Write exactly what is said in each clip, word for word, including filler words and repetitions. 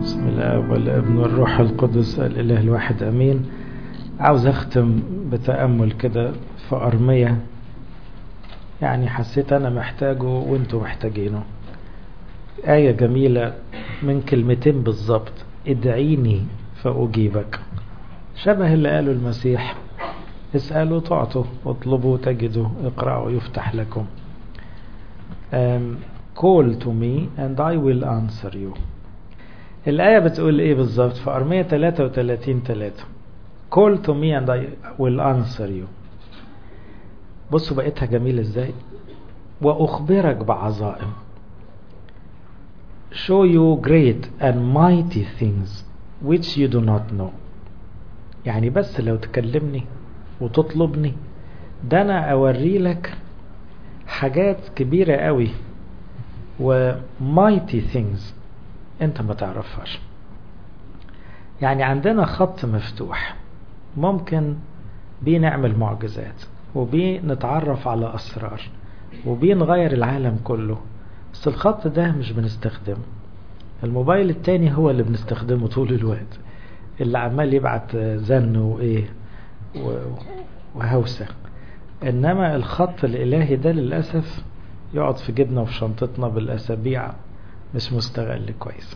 بسم الله والابن والروح القدس الإله الواحد أمين. عاوز أختم بتأمل كده في أرمية، يعني حسيت أنا محتاجه وانتوا محتاجينه. آية جميلة من كلمتين بالظبط: ادعيني فأجيبك. شبه اللي قاله المسيح: اسألوا تعطوا، اطلبوا تجدوا، اقرأوا يفتح لكم. um, call to me and I will answer you. الآية بتقول ايه بالظبط في أرمية ثلاثة وثلاثين ثلاثة؟ call to me and I will answer you. بصوا بقيتها جميل ازاي: وأخبرك بعظائم. show you great and mighty things which you do not know. يعني بس لو تكلمني وتطلبني ده أنا أوري لك حاجات كبيرة قوي و mighty things انت ما تعرفهاش. يعني عندنا خط مفتوح ممكن بيه نعمل معجزات، وبيه نتعرف على أسرار، وبيه نغير العالم كله. بس الخط ده مش بنستخدمه. الموبايل التاني هو اللي بنستخدمه طول الوقت، اللي عمال يبعت زن وايه وهوسة. انما الخط الالهي ده للأسف يقعد في جبنا وفي شنطتنا بالأسابيع، مش مستغل كويس.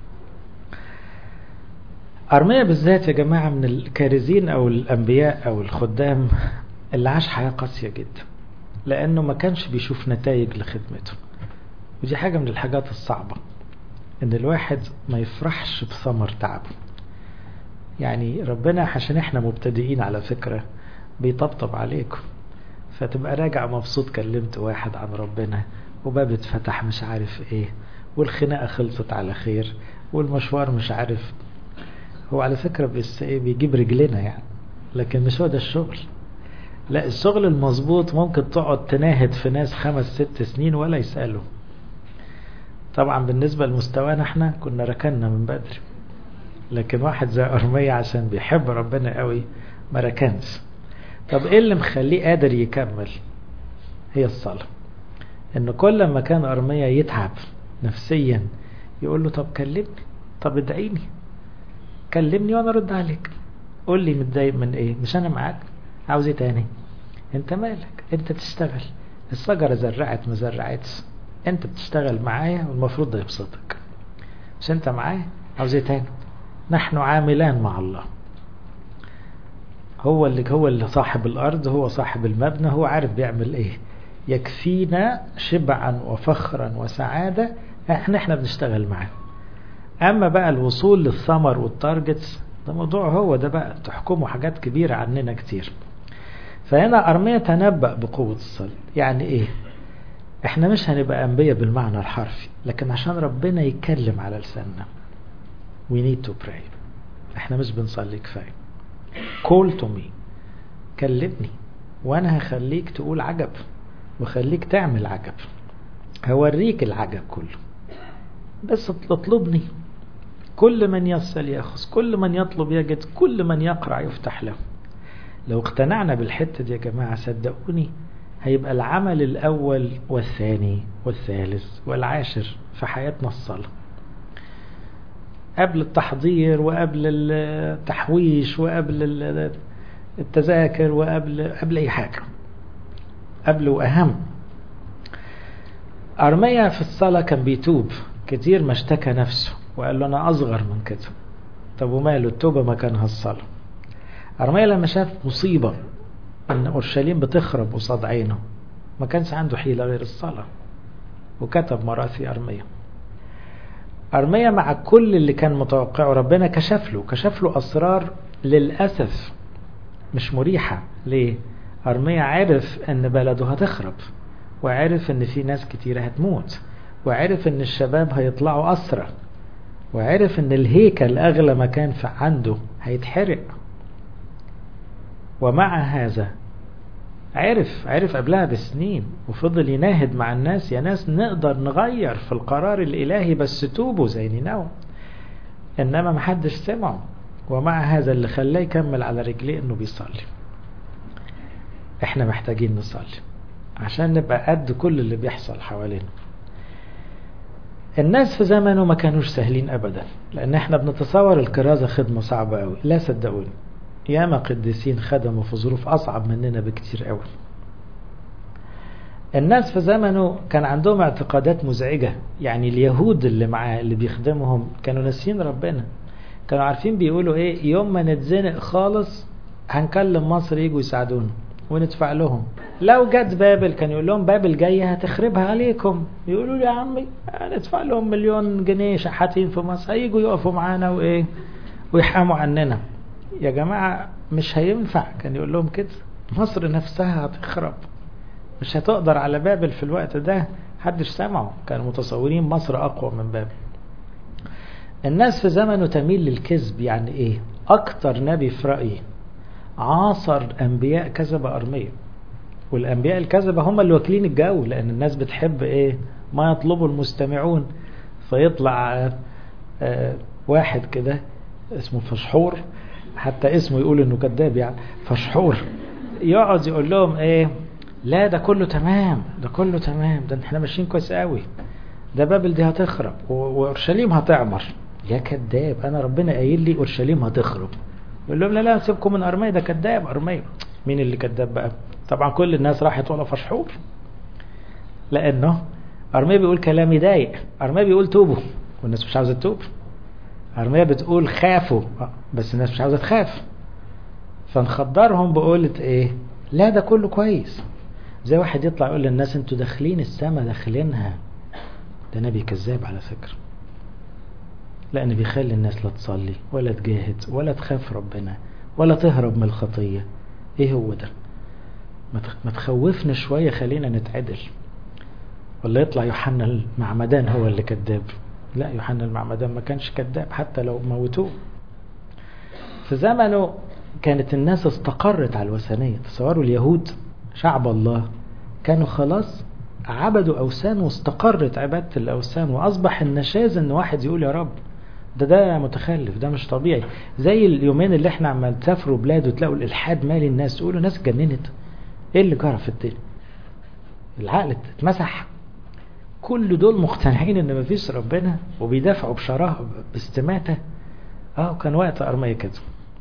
أرمية بالذات يا جماعة من الكارزين أو الأنبياء أو الخدام اللي عاش حياة قاسية جدا، لأنه ما كانش بيشوف نتائج لخدمته. ودي حاجة من الحاجات الصعبة، إن الواحد ما يفرحش بثمر تعبه. يعني ربنا عشان إحنا مبتدئين على فكرة بيطبطب عليكم، فتبقى راجع مبسوط كلمت واحد عن ربنا وباب اتفتح مش عارف ايه، والخناقة خلصت على خير، والمشوار مش عارف. هو على فكرة بس ايه بيجيب رجلنا يعني، لكن مش هو ده الشغل. لا، الشغل المظبوط ممكن تقعد تناهد في ناس خمس ست سنين ولا يسألوا. طبعا بالنسبة لمستوانا احنا كنا ركننا من بدري، لكن واحد زي أرمية عشان بيحب ربنا قوي ما ركنش. طب ايه اللي مخليه قادر يكمل؟ هي الصلاة. ان كل ما كان أرمية يتعب نفسيا يقول له طب كلمني، طب ادعيني، كلمني وانا ارد عليك، قول لي متضايق من ايه، مش انا معاك، عاوز ايه تاني؟ انت مالك، انت تشتغل، الشجرة زرعت ما زرعتش، انت بتشتغل معايا والمفروض ده يبسطك، مش انت معايا، عاوز ايه تاني؟ نحن عاملان مع الله. هو اللي هو اللي صاحب الارض، هو صاحب المبنى، هو عارف بيعمل ايه. يكفينا شبعا وفخرا وسعادة احنا احنا بنشتغل معاه. اما بقى الوصول للثمر والتارجتس ده موضوع هو ده بقى تحكمه حاجات كبيرة عننا كتير. فهنا أرمية تنبأ بقوة الصلاة. يعني ايه؟ احنا مش هنبقى انبياء بالمعنى الحرفي، لكن عشان ربنا يتكلم على لساننا we need to pray. احنا مش بنصلي كفاية. call to me، كلمني وانا هخليك تقول عجب وخليك تعمل عجب، هوريك العجب كله، بس اطلبني. كل من يسأل يأخذ، كل من يطلب يجد، كل من يقرع يفتح له. لو اقتنعنا بالحتة دي يا جماعة صدقوني هيبقى العمل الأول والثاني والثالث والعاشر في حياتنا الصلاة، قبل التحضير وقبل التحويش وقبل التذاكر وقبل قبل أي حاجة، قبل وأهم. أرميا في الصلاة كان بيتوب كتير، ما اشتكى نفسه وقال له أنا أصغر من كده. طب وماله التوبة مكانها الصلاة. أرميا لما شاف مصيبة أن أورشليم بتخرب قصاد عينه ما كانش عنده حيلة غير الصلاة، وكتب مراثي أرميا. أرميا مع كل اللي كان متوقعه ربنا كشف له كشف له أسرار للأسف مش مريحة. ليه؟ أرميا عرف أن بلده هتخرب، وعرف أن في ناس كتيرة هتموت، وعرف أن الشباب هيطلعوا أسرى، وعرف أن الهيكل أغلى مكان في عنده هيتحرق. ومع هذا عرف عرف قبلها بسنين وفضل يناهد مع الناس: يا ناس نقدر نغير في القرار الإلهي بس توبوا زي نينوى. إنما محدش سمعه. ومع هذا اللي خلاه يكمل على رجليه إنه بيصلي. إحنا محتاجين نصلي عشان نبقى قد كل اللي بيحصل حوالينا. الناس في زمنه ما كانوش سهلين أبدا، لأن احنا بنتصور الكرازة خدمة صعبة قوي. لا صدقوني، ياما قديسين خدموا في ظروف أصعب مننا بكتير قوي. الناس في زمنه كان عندهم اعتقادات مزعجة. يعني اليهود اللي معاه اللي بيخدمهم كانوا ناسين ربنا. كانوا عارفين بيقولوا ايه، يوم ما نتزنق خالص هنكلم مصر يجوا يساعدونا وندفع لهم. لو جت بابل كان يقول لهم بابل جاية هتخربها عليكم، يقولوا لي يا عمي هندفع لهم مليون جنيه شحاتين في مصر هيجوا يقفوا معانا وايه ويحاموا عننا. يا جماعة مش هينفع، كان يقول لهم كده. مصر نفسها هتخرب، مش هتقدر على بابل في الوقت ده. حدش سمعه، كانوا متصورين مصر أقوى من بابل. الناس في زمنه تميل للكذب. يعني ايه؟ اكتر نبي في رأيي عاصر انبياء كذبة ارمية، والانبياء الكذبة هم اللي واكلين الجو، لان الناس بتحب ايه ما يطلبه المستمعون. فيطلع آه آه واحد كده اسمه فشحور، حتى اسمه يقول انه كذاب، يعني فشحور يقعد يقول لهم ايه، لا ده كله تمام، ده كله تمام، ده احنا ماشيين كويس قوي، ده بابل دي هتخرب وأورشليم هتعمر. يا كذاب، أنا ربنا قايل لي أورشليم هتخرب. يقول لهم لا لا سيبكم من أرمية، ده كذاب أرمية. مين اللي كذاب بقى؟ طبعا كل الناس راحت ولا فشحور، لأنه أرمية بيقول كلام يضايق. أرمية بيقول توبوا والناس مش عاوزة تتوب. أرمية بتقول خافوا بس الناس مش عاوزة تخاف. فنخدرهم بقولة إيه، لا ده كله كويس. زي واحد يطلع يقول للناس انتوا داخلين السما داخلينها، ده نبي كذاب على فكرة، لأن بيخلي الناس لا تصلي ولا تجاهد ولا تخاف ربنا ولا تهرب من الخطية. ايه هو ده؟ ما تخوفنا شوية، خلينا نتعدل. ولا يطلع يوحنا المعمدان هو اللي كذاب؟ لا، يوحنا المعمدان ما كانش كذاب حتى لو موتوه. في زمنه كانت الناس استقرت على الوثنية. تصوروا اليهود شعب الله كانوا خلاص عبدوا أوثان واستقرت عبادة الأوثان، وأصبح النشاز أن واحد يقول يا رب. ده ده متخلف، ده مش طبيعي. زي اليومين اللي احنا عمال تسافروا بلاد وتلاقوا الإلحاد مالي الناس، تقولوا ناس جننت. ايه اللي جرى في الدنيا؟ العقل اتمسح. كل دول مقتنعين ان مفيش ربنا وبيدافعوا بشراهة باستماتة. اه كان وقت أرمية كده.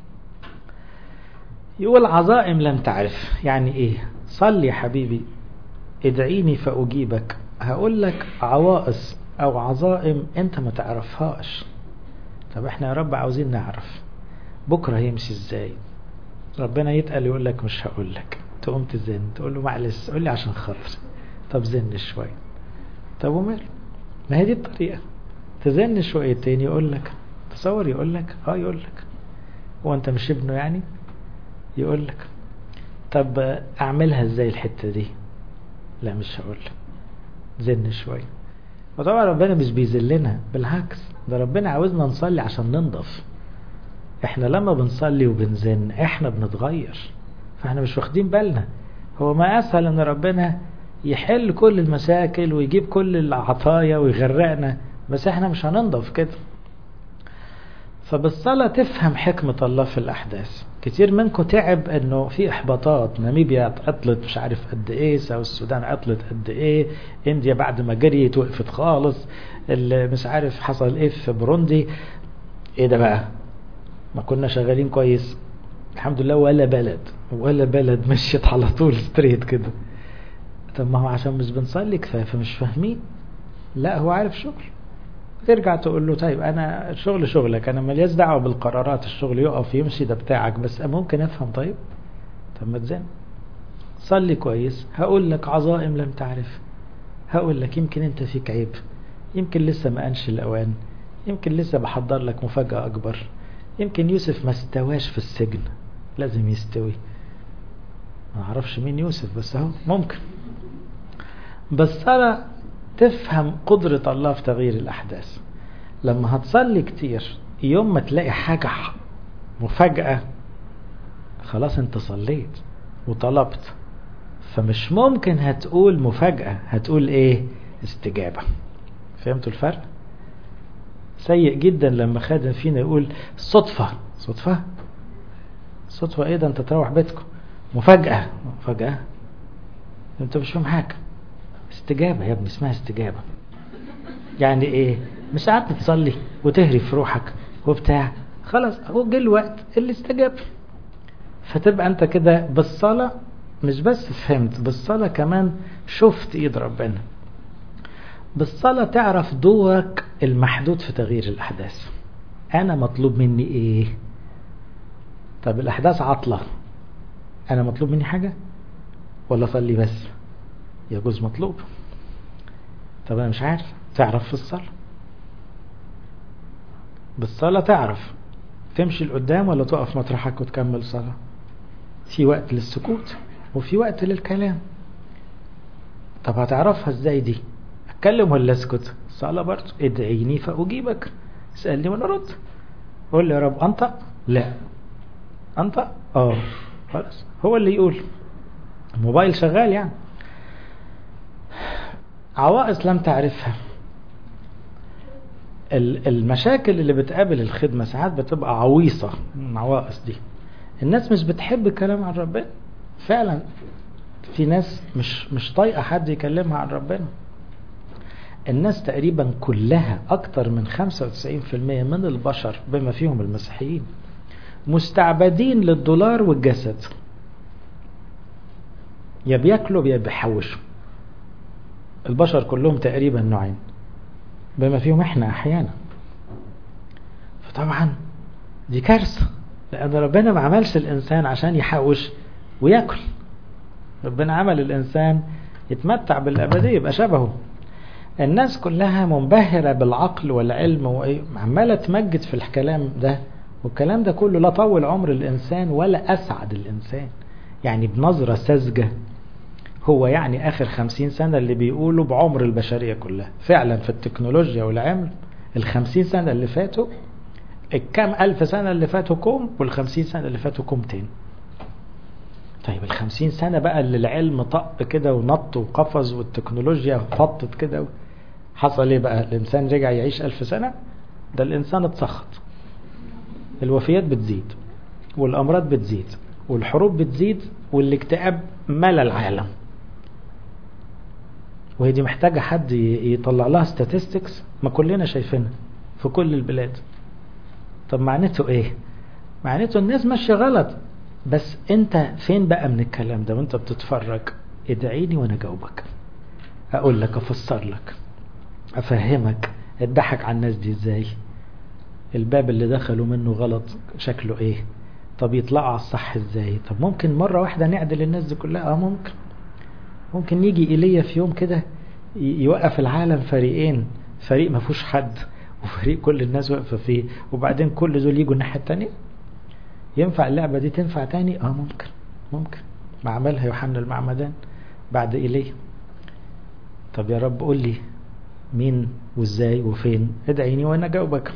يقول عظائم لم تعرف. يعني ايه؟ صلي يا حبيبي ادعيني فأجيبك. هقول لك عوائص او عظائم انت ما تعرفهاش. طب احنا يا رب عاوزين نعرف بكرة هيمشي ازاي. ربنا يتقل يقول لك مش هقول لك، تقوم تزن تقول له معلش قول لي عشان خاطر. طب زن شوية. طب ومال، ما هي دي الطريقة. تزن شويتين يقول لك. تصور يقول لك اه يقول لك هو انت مش ابنه يعني؟ يقول لك طب اعملها ازاي الحتة دي؟ لا مش هقول لك، زن شوية. وطبعا ربنا مش بيذلنا، بالعكس ده ربنا عاوزنا نصلي عشان ننضف. احنا لما بنصلي وبنزن احنا بنتغير، فاحنا مش واخدين بالنا. هو ما اسهل ان ربنا يحل كل المشاكل ويجيب كل العطايا ويغرقنا، بس احنا مش هننضف كده. فبالصلاة تفهم حكمة الله في الأحداث. كتير منكم تعب انه في احباطات، ناميبيا عطلت مش عارف قد ايه، ساوث السودان عطلت قد ايه، انديا بعد ما جريت وقفت خالص، اللي مش عارف حصل ايه في بروندي. ايه ده بقى؟ ما كنا شغالين كويس الحمد لله، ولا بلد ولا بلد مشيت على طول ستريت كده. طب ما هو عشان مش بنصلي كفايه فمش فاهمين. لا هو عارف شغل. ترجع تقول له طيب انا الشغل شغلك، انا ماليش دعوه بالقرارات، الشغل يقف يمشي ده بتاعك، بس ممكن افهم. طيب طب ما تزن صلي كويس. هقول لك عظائم لم تعرف. هقول لك يمكن انت فيك عيب، يمكن لسه ما انش الاوان، يمكن لسه بحضر لك مفاجاه اكبر، يمكن يوسف ما استواش في السجن، لازم يستوي. ما اعرفش مين يوسف بس اهو ممكن. بس أنا تفهم قدرة الله في تغيير الأحداث. لما هتصلي كتير يوم ما تلاقي حاجة مفاجأة، خلاص انت صليت وطلبت، فمش ممكن هتقول مفاجأة، هتقول ايه؟ استجابة. فهمتوا الفرق؟ سيء جدا لما خادم فينا يقول صدفة. صدفة صدفة ايه ده؟ انت تروح بيتكم. مفاجأة. مفاجأة انت مش فاهم حاجة. استجابة يا ابني، اسمها استجابة. يعني ايه؟ مش قعدت تصلي وتهري في روحك وبتاع، خلاص هو جه الوقت اللي استجاب. فتبقى انت كده بالصلاة مش بس فهمت، بالصلاة كمان شفت ايد ربنا. بالصلاة تعرف دورك المحدود في تغيير الأحداث. أنا مطلوب مني إيه؟ طب الأحداث عطلة، أنا مطلوب مني حاجة ولا صلي بس؟ يجوز مطلوب. طب أنا مش عارف. تعرف في الصلاة، بالصلاة تعرف تمشي لقدام ولا تقف مطرحك وتكمل صلاة. في وقت للسكوت وفي وقت للكلام. طب هتعرفها ازاي دي؟ اتكلم ولا اسكت؟ صلاة برضه. ادعيني فأجيبك، اسألني وانا ارد. قول لي يا رب انطق، لا انطق اه خلاص هو اللي يقول. الموبايل شغال يعني. عوائص لم تعرفها. المشاكل اللي بتقابل الخدمة ساعات بتبقى عويصة من عوائص دي. الناس مش بتحب الكلام عن ربنا فعلا. في ناس مش مش طايقة حد يكلمها عن ربنا. الناس تقريبا كلها اكتر من خمسة وتسعين بالمئة من البشر بما فيهم المسيحيين مستعبدين للدولار والجسد. يا بياكلوا يا بيحوشوا. البشر كلهم تقريبا نوعين بما فيهم احنا احيانا. فطبعا دي كارثة، لان ربنا ما عملش الانسان عشان يحوش وياكل. ربنا عمل الانسان يتمتع بالابدية يبقى شبهه. الناس كلها منبهرة بالعقل والعلم وعمالة تمجد في الكلام ده، والكلام ده كله لا طول عمر الإنسان ولا أسعد الإنسان. يعني بنظرة ساذجة هو يعني آخر خمسين سنة اللي بيقولوا بعمر البشرية كلها. فعلا في التكنولوجيا والعلم الخمسين سنة اللي فاتوا الكام ألف سنة اللي فاتوا كوم، والخمسين سنة اللي فاتوا كوم تاني. طيب الخمسين سنة بقى اللي العلم طق كده ونط وقفز والتكنولوجيا فطت كده، حصل ايه بقى؟ الإنسان رجع يعيش ألف سنة؟ ده الإنسان اتسخط. الوفيات بتزيد والأمراض بتزيد والحروب بتزيد والاكتئاب ملا العالم. وهي دي محتاجة حد يطلع لها statistics ما كلنا شايفينها في كل البلاد. طب معناته ايه؟ معناته الناس ماشية غلط. بس انت فين بقى من الكلام ده وانت بتتفرج؟ ادعيني وانا جاوبك، اقول لك، افسر لك، افهمك اتضحك على الناس دي ازاي، الباب اللي دخلوا منه غلط شكله ايه، طب يطلعوا على الصح ازاي. طب ممكن مرة واحدة نعدل الناس دي كلها؟ اه ممكن. ممكن يجي إيليا في يوم كده يوقف العالم فريقين، فريق ما فيهوش حد وفريق كل الناس واقفة فيه، وبعدين كل دول يجوا الناحية التانية. ينفع اللعبة دي تنفع تاني؟ اه ممكن. ممكن ما عملها يوحنا المعمدان بعد إيليا. طب يا رب قول لي مين وازاي وفين، ادعيني وانا جاوبك.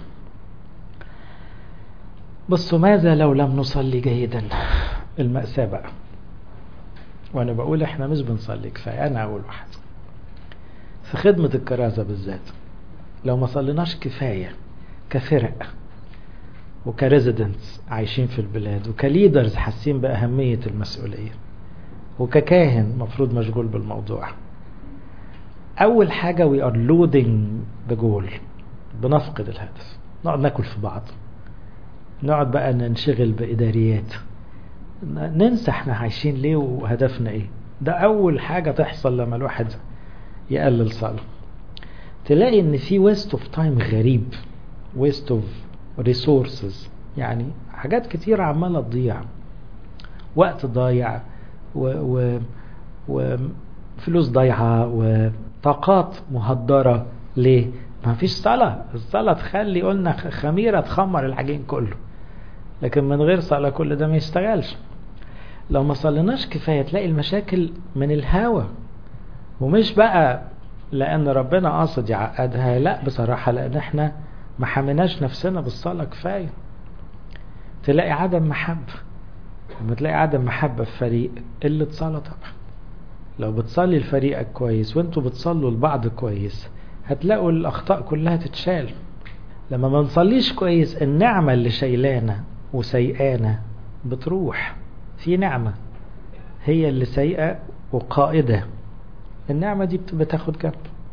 بصوا، ماذا لو لم نصلي جيدا؟ المأساة بقى. وانا بقول احنا مش بنصلي كفاية. انا اول واحد في خدمة الكرازة بالذات، لو ما صليناش كفاية كفرق وكريزيدنتس عايشين في البلاد وكليدرز حاسين بأهمية المسؤولية وككاهن مفروض مشغول بالموضوع، اول حاجة we are loading the goal. بنفقد الهدف، نقعد ناكل في بعض، نقعد بقى ننشغل بإداريات، ننسى احنا عايشين ليه وهدفنا ايه. ده اول حاجة تحصل لما الواحد يقلل صلاة. تلاقي ان في waste of time غريب، waste of resources، يعني حاجات كتير عمالة تضيع، وقت ضايع و... و... وفلوس ضايعة وطاقات مهدرة. ليه؟ ما فيش صلاة. الصلاة تخلي قلنا خميرة تخمر العجين كله، لكن من غير صلاة كل ده ما يشتغلش. لو ما صليناش كفاية تلاقي المشاكل من الهوى، ومش بقى لأن ربنا قاصد يعقدها، لا بصراحة لأن احنا ما حمناش نفسنا بالصلاة كفاية. تلاقي عدم محبة. لما تلاقي عدم محبة في فريق، قلة صلاة طبعا. لو بتصلي لفريقك كويس وانتوا بتصلوا لبعض كويس، هتلاقوا الأخطاء كلها تتشال. لما ما نصليش كويس، النعمة اللي شايلانا وسيئانا بتروح. في نعمة هي اللي سيئة وقائدة، النعمة دي بتاخد جنب.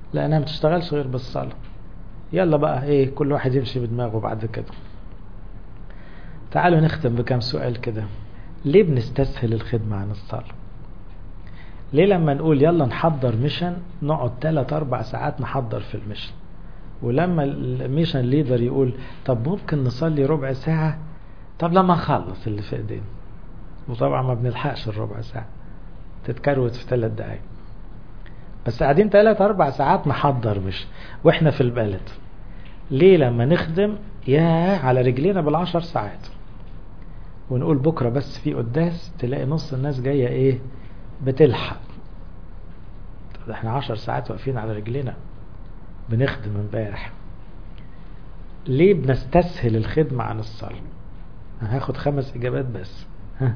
لأنها ما بتشتغلش غير بالصلاة. يلا بقى ايه، كل واحد يمشي بدماغه بعد كده. تعالوا نختم بكم سؤال كده. ليه بنستسهل الخدمة عن الصلاة؟ ليه لما نقول يلا نحضر ميشن نقعد ثلاث أربع ساعات نحضر في الميشن، ولما الميشن ليدر يقول طب ممكن نصلي ربع ساعة، طب لما نخلص اللي في ايدينا، وطبعا ما بنلحقش الربع ساعة، تتكروت في ثلاث دقايق، بس قاعدين ثلاث أربع ساعات نحضر مش واحنا في البلد. ليه لما نخدم يا على رجلينا بالعشر ساعات ونقول بكرة بس في قداس، تلاقي نص الناس جاية ايه بتلحق. طب احنا عشر ساعات واقفين على رجلينا بنخدم امبارح. ليه بنستسهل الخدمة عن الصلاة؟ هاخد خمس اجابات بس. ها،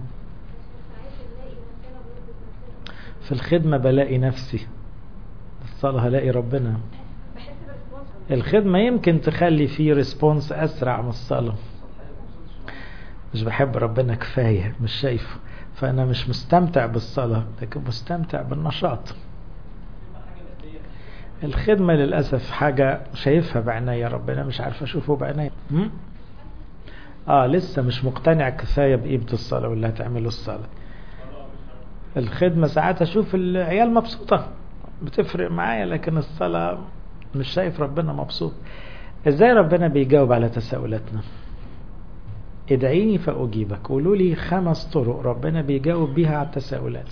في الخدمة بلاقي نفسي، الصلاة هلاقي ربنا. الخدمة يمكن تخلي فيه ريسبونس أسرع من الصلاة. مش بحب ربنا كفاية، مش شايفه، فأنا مش مستمتع بالصلاة لكن مستمتع بالنشاط. الخدمة للأسف حاجة شايفها بعناية، ربنا مش عارف أشوفه بعناية. آه لسه مش مقتنع كفاية بقيمة الصلاة واللي هتعمله الصلاة. الخدمة ساعات أشوف العيال مبسوطة بتفرق معايا، لكن الصلاة مش شايف ربنا مبسوط. ازاي ربنا بيجاوب على تساؤلاتنا؟ ادعيني فأجيبك. قولوا لي خمس طرق ربنا بيجاوب بيها على التساؤلات.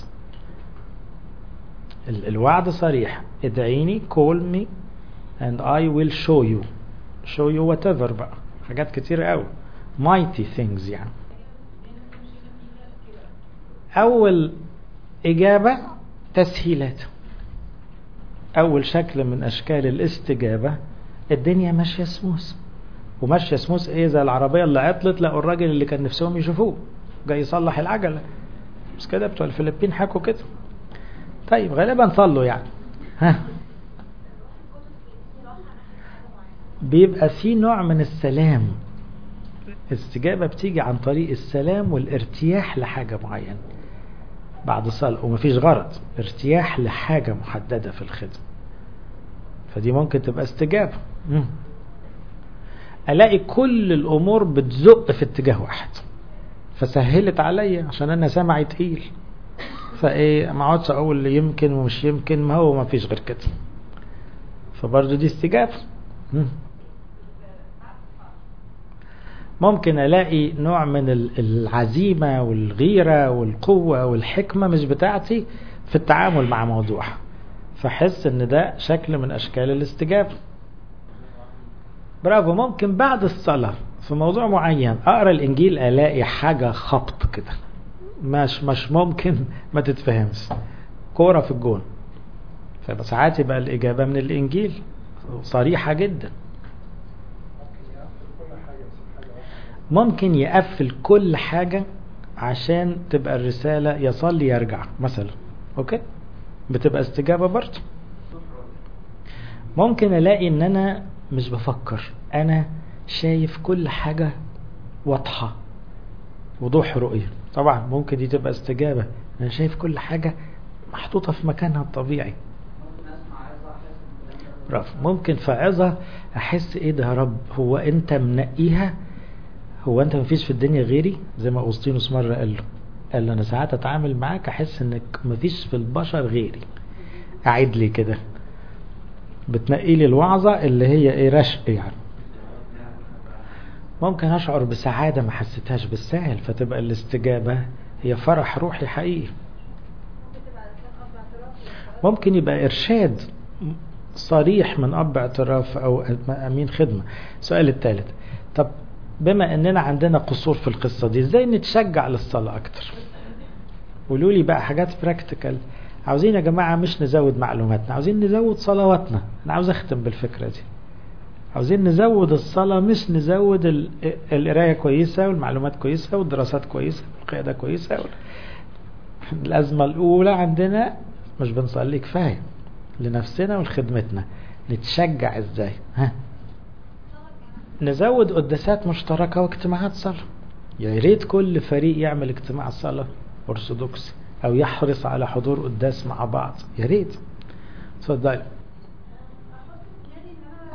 الوعد صريح، ادعيني call me and I will show you show you whatever بقى، حاجات كتير قوي mighty things يعني. اول اجابة تسهيلات، اول شكل من اشكال الاستجابة الدنيا ماشية سموس، وماشية سموس ايه زي العربية اللي عطلت لقوا الراجل اللي كان نفسهم يشوفوه جاي يصلح العجلة، مش كده بتوع الفلبين حكوا كده. طيب غالبا صلوا يعني. ها، بيبقى في نوع من السلام، الاستجابة بتيجي عن طريق السلام والارتياح لحاجة معينة بعد صلاة، ومفيش غرض، ارتياح لحاجة محددة في الخدمة، فدي ممكن تبقى استجابة. مم. الاقي كل الامور بتزق في اتجاه واحد فسهلت عليا عشان انا سمعي تقيل، فايه ما اقعدش اقول يمكن ومش يمكن، ما هو ما فيش غير كده، فبرضه دي استجابة. مم. ممكن الاقي نوع من العزيمة والغيرة والقوة والحكمة مش بتاعتي في التعامل مع موضوع، فحس ان ده شكل من اشكال الاستجابة. برافو. ممكن بعد الصلاة في موضوع معين اقرأ الانجيل الاقي حاجة خبط كده مش مش ممكن ما تتفهمش، كورة في الجون، فساعات يبقى الاجابة من الانجيل صريحة جدا. ممكن يقفل كل حاجة عشان تبقى الرسالة يصلي يرجع مثلا، اوكي، بتبقى استجابة برضه. ممكن الاقي ان انا مش بفكر، انا شايف كل حاجة واضحة، وضوح رؤية، طبعا ممكن دي تبقى استجابة، انا شايف كل حاجة محطوطة في مكانها الطبيعي. برافو. ممكن في عظة احس ايه ده يا رب، هو انت منقيها، هو انت مفيش في الدنيا غيري، زي ما أغسطينوس مرة قال له قال له انا ساعات اتعامل معاك احس انك مفيش في البشر غيري، اعيد لي كده، بتنقي لي الوعظة اللي هي ايه رشق يعني. ممكن اشعر بسعادة ما حسيتهاش بالسهل، فتبقى الاستجابة هي فرح روحي حقيقي. ممكن يبقى ارشاد صريح من اب اعتراف او امين خدمة. السؤال الثالث، طب بما اننا عندنا قصور في القصة دي ازاي نتشجع للصلاة اكتر؟ قولوا لي بقى حاجات براكتيكال. عاوزين يا جماعة مش نزود معلوماتنا، عاوزين نزود صلواتنا. انا عاوز اختم بالفكرة دي، عاوزين نزود الصلاة مش نزود القراية كويسة والمعلومات كويسة والدراسات كويسة والقيادة كويسة. الازمة الاولى عندنا مش بنصلي كفاية لنفسنا ولخدمتنا، نتشجع ازاي؟ ها، نزود قداسات مشتركة واجتماعات صلاة. يا ريت كل فريق يعمل اجتماع صلاة أرثوذكسي أو يحرص على حضور قداس مع بعض، يا ريت. اتفضل.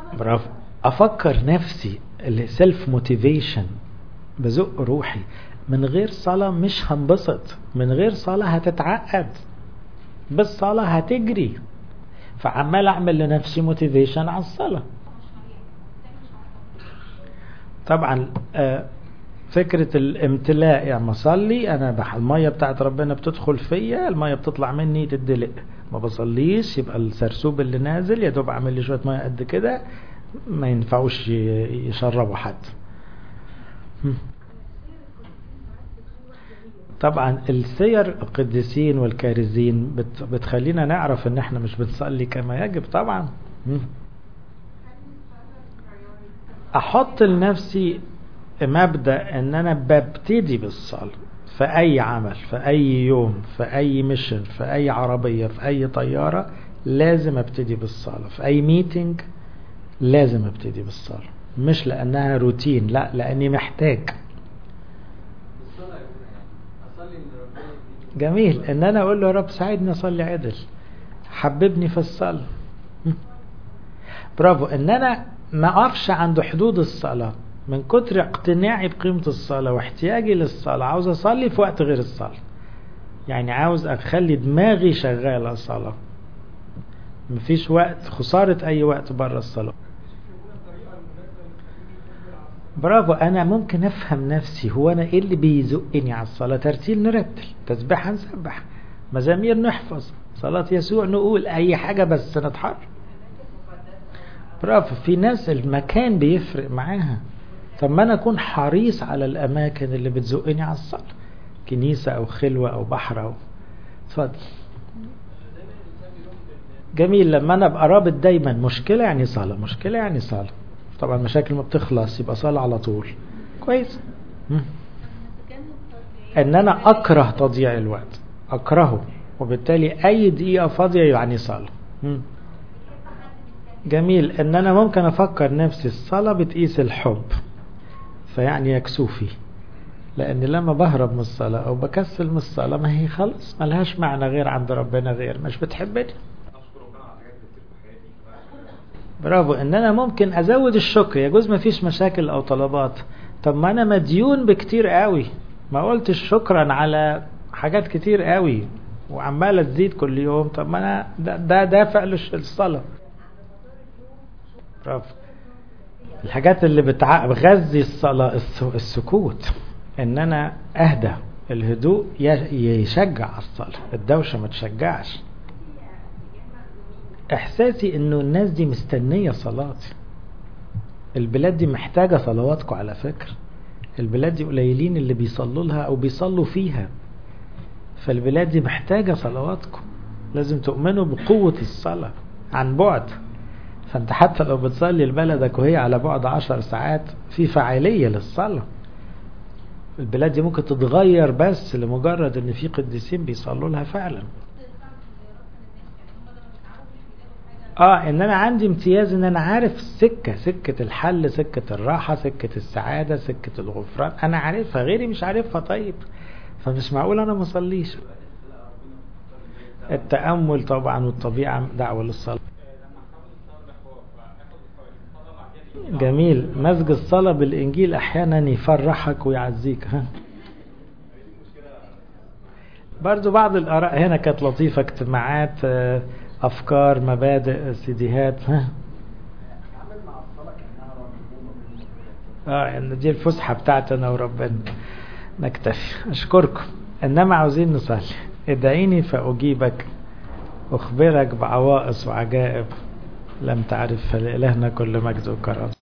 برافو. افكر نفسي السيلف موتيفيشن، بزق روحي. من غير صلاة مش هنبسط، من غير صلاة هتتعقد، بالصلاة هتجري. فعمال اعمل لنفسي موتيفيشن على الصلاة. طبعا فكرة الامتلاء، يعني مصلي انا بح المية بتاعت ربنا بتدخل فيا، المية بتطلع مني تدلق. ما بصليش يبقى السرسوب اللي نازل يا دوب اعمل لي شوية مية قد كده، ما ينفعوش يشربوا حد. طبعا السير القديسين والكارزين بت بتخلينا نعرف ان احنا مش بنصلي كما يجب. طبعا احط لنفسي مبدأ ان انا ببتدي بالصلاة في اي عمل، في اي يوم، في اي ميشن، في اي عربية، في اي طيارة لازم ابتدي بالصلاة. في اي ميتنج لازم ابتدي بالصلاة، مش لانها روتين، لا لاني محتاج. جميل ان انا اقول له يا رب ساعدني اصلي عدل، حببني في الصلاة. برافو. ان انا ما اقفش عند حدود الصلاة من كتر اقتناعي بقيمة الصلاة واحتياجي للصلاة، عاوز اصلي في وقت غير الصلاة. يعني عاوز اخلي دماغي شغالة صلاة، مفيش وقت، خسارة اي وقت بره الصلاة. برافو. انا ممكن افهم نفسي، هو انا ايه اللي بيزقني على الصلاة؟ ترتيل نرتل، تسبيح نسبح، مزامير نحفظ، صلاة يسوع نقول، اي حاجة بس نتحرك. برافو. في ناس المكان بيفرق معاها. طب ما انا اكون حريص على الاماكن اللي بتزقني على الصلاة، كنيسة او خلوة او بحر او اتفضل. جميل. لما انا ابقى رابط دايما مشكلة يعني صلاة، مشكلة يعني صلاة. طبعا مشاكل ما بتخلص يبقى صلاة على طول. كويس. ان انا اكره تضييع الوقت، اكرهه، وبالتالي اي دقيقة فاضية يعني صلاة. جميل. ان انا ممكن افكر نفسي الصلاة بتقيس الحب، فيعني يكسوفي، لان لما بهرب من الصلاة او بكسل من الصلاة ما هي خلص ملهاش معنى غير عند ربنا، غير مش بتحبني. برافو. ان انا ممكن ازود الشكر، يجوز ما فيش مشاكل او طلبات، طب ما انا مديون بكتير قوي، ما قلتش شكرا على حاجات كتير قوي وعمالة تزيد كل يوم، طب ما انا ده, ده دافع للصلاة. برافو. الحاجات اللي بتغذي الصلاة السكوت، ان انا اهدى، الهدوء يشجع الصلاة، الدوشة ما تشجعش. احساسي انه الناس دي مستنية صلاتي. البلاد دي محتاجة صلواتكم على فكرة، البلاد دي قليلين اللي بيصلوا لها او بيصلوا فيها، فالبلاد دي محتاجة صلواتكم. لازم تؤمنوا بقوة الصلاة عن بعد. فانت حتى لو بتصلي لبلدك وهي على بعد عشر ساعات في فاعلية للصلاة. البلاد دي ممكن تتغير بس لمجرد ان في قديسين بيصلوا لها فعلا. اه ان انا عندي امتياز، ان انا عارف السكة، سكة الحل، سكة الراحة، سكة السعادة، سكة الغفران، انا عارفها، غيري مش عارفها. طيب فمش معقول انا مصليش. التأمل طبعا والطبيعة دعوة للصلاة. جميل. مزج الصلاة بالإنجيل أحيانا يفرحك ويعزيك. ها برضو بعض الآراء هنا كانت لطيفة، اجتماعات، أفكار، مبادئ، سيديهات. ها اه ان دي الفسحة بتاعتنا وربنا. نكتفي. أشكركم. إنما عاوزين نصلي. ادعيني فأجيبك، أخبرك بعوائص وعجائب لم تعرف، فلإلهنا كل مجد وكرم.